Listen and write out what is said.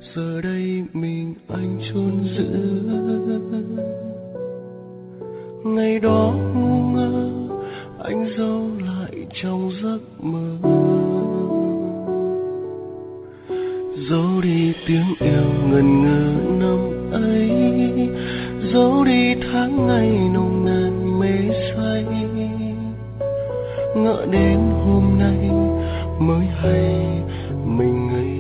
giờ đây mình anh chôn giữ. Ngày đó ngu ngơ anh giấu lại trong giấc mơ, giấu đi tiếng yêu ngần ngừ năm ấy, giấu đi tháng ngày nồng nàn mê say. Ngỡ đến hôm nay mới hay mình ngây